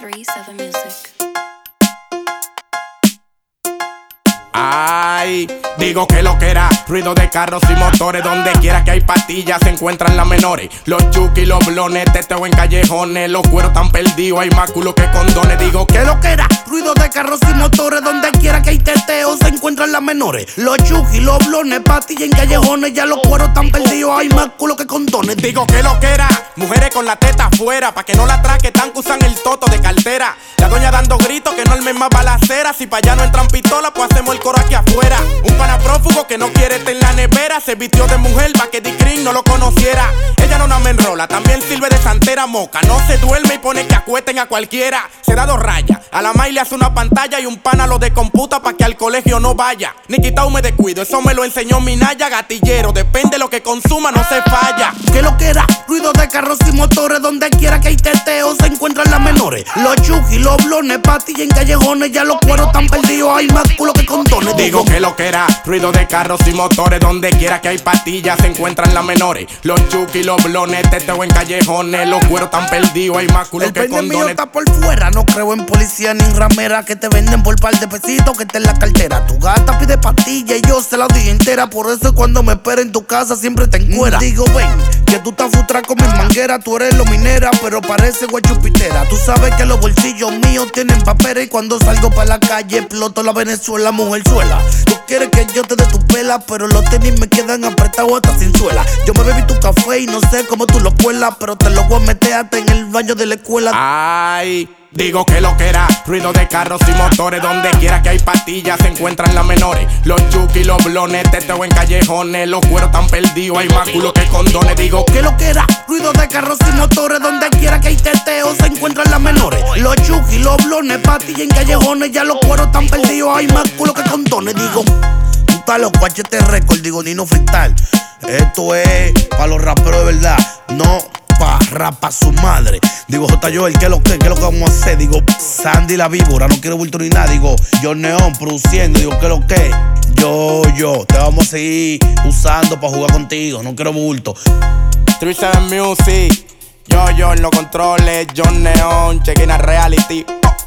37 Music. Ay, digo que lo que era ruido de carros y motores. Donde quiera que hay pastillas se encuentran las menores. Los chuki, los blones, teteo en callejones. Los cueros tan perdidos, hay más culo que condones. Digo que lo que era ruido de carros y motores. Donde quiera que hay teteo se encuentran las menores. Los chuki, los blones, pastillas en callejones. Ya los cueros tan perdidos, hay más culo que condones. Digo que lo que era mujeres con la teta afuera. Pa' que no la atraque tan que usan el toto de cartera. La doña dando gritos que no armen más balaceras. Si pa' allá no entran pistolas, pues hacemos el coro aquí afuera. Un pana prófugo que no quiere estar en la nevera. Se vistió de mujer pa' que Dicrin no lo conociera. Ella no me enrola, también sirve de santera moca. No se duerme y pone que acuesten a cualquiera. Se da 2 rayas, a la maíz le hace una pantalla. Y un pana lo descomputa pa' que al colegio no vaya. Ni quitado me descuido, eso me lo enseñó mi naya. Gatillero, depende lo que consuma, no se falla. Que lo que era ruido de carros y motores. Donde quiera que hay teteo se encuentran las menores. Los chuki, los blones, pastillas en callejones. Ya los cueros tan perdidos, hay más culo que condones. Digo que lo que era ruido de carros y motores. Donde quiera que hay pastillas se encuentran las menores. Los chuki, los blones, teteo en callejones. Los cueros tan perdidos, hay más culo que condones. El mío está por fuera, no creo en policía ni en ramera. Que te venden por par de pesitos que está en la cartera. Tu gata pide pastillas y yo se la doy entera. Por eso cuando me espera en tu casa siempre te encuera. Digo ven, que tú estás frustrada con mis mangueras. Tú eres lo minera, pero parece guachupitera. Tú sabes que los bolsillos míos tienen papeles. Y cuando salgo para la calle exploto la Venezuela, mujerzuela. Tú quieres que yo te dé tu pela, pero los tenis me quedan apretados hasta sin suela. Yo me bebí tu café y no sé cómo tú lo cuelas, pero te lo voy a meter hasta en el baño de la escuela. Ay, digo que lo que era ruido de carros y motores. Donde quiera que hay pastillas se encuentran las menores. Los chuki, los blones, teteo en callejones. Los cueros tan perdidos, hay más culo que condones. Digo que lo que era ruido de carros y motores. Donde quiera que hay teteo se encuentran las menores. Los chuki, los blones, pastillas en callejones. Ya los cueros tan perdidos, hay más culo que condones. Digo, puta los guachetes récord, digo Nino Freestyle. Esto es pa' los raperos de verdad, no pa' rapa su madre. Digo J. Joel, ¿qué es lo que vamos a hacer? Digo Sandy la víbora, no quiero bulto ni nada. Digo John Neon produciendo, digo ¿qué es lo que? Yo, te vamos a seguir usando pa' jugar contigo, no quiero bulto. 37 Music, yo en los controles, John Neon, check in a reality.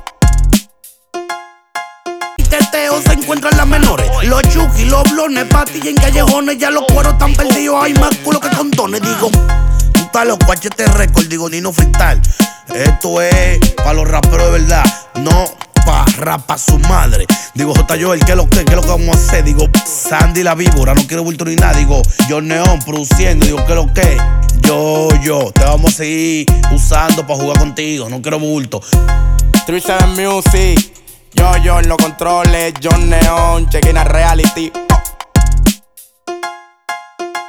Teteo se encuentran las menores. Los chuki, los blones, pastillas en callejones. Ya los cueros tan perdidos, hay más culo que condones. Digo, puta los guachetes récord, digo Nino Freestyle. Esto es pa' los raperos de verdad, no pa' rapa su madre. Digo J. Joel, ¿qué es lo que vamos a hacer? Digo Sandy la víbora, no quiero bulto ni nada. Digo John Neon produciendo, digo ¿qué es lo que? Yo, te vamos a seguir usando pa' jugar contigo, no quiero bulto. 37 Music, yo en los controles, John Neon, check in a reality.